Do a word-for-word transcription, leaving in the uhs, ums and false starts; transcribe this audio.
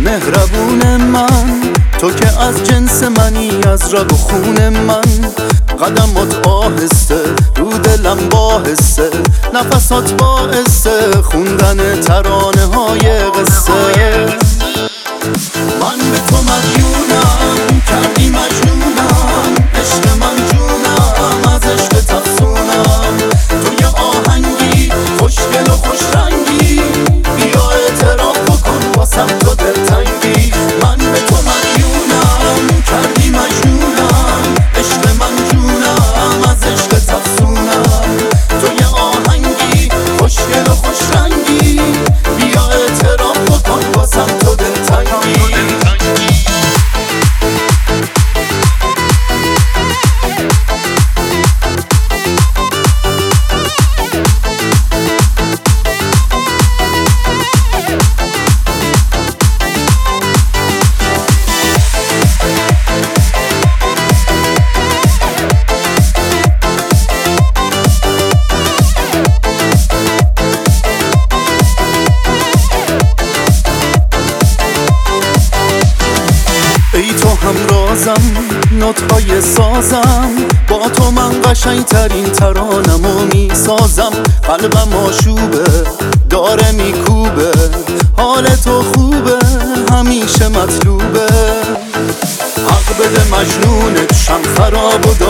مهربون من، تو که از جنس منی، از رگ و خون من. قدمات آهسته رو دلم باحثه، نفسات باعثه خوندن ترانه های قصه. من به تو مدیونم، کردی مجنونم، عشق من جونم، از عشق تفسونم. تو یه آهنگی خوشگل و خوش رنگی، بیا اعتراف بکن واسم تو دلتنگی. من به تو مدیونم، کردی مجنونم، عشق من جونم، از عشق تفسونم. تو یه آهنگی خوشگل و خوش رنگی، بیا اعتراف بکن واسم تو دلتنگی. ای تو هم رازم، نوت‌های سازم، با تو من قشنگ‌ترین ترانمو میسازم. قلبم آشوبه داره میکوبه، حال تو خوبه همیشه مطلوبه. حق بده مجنونت شم خراب و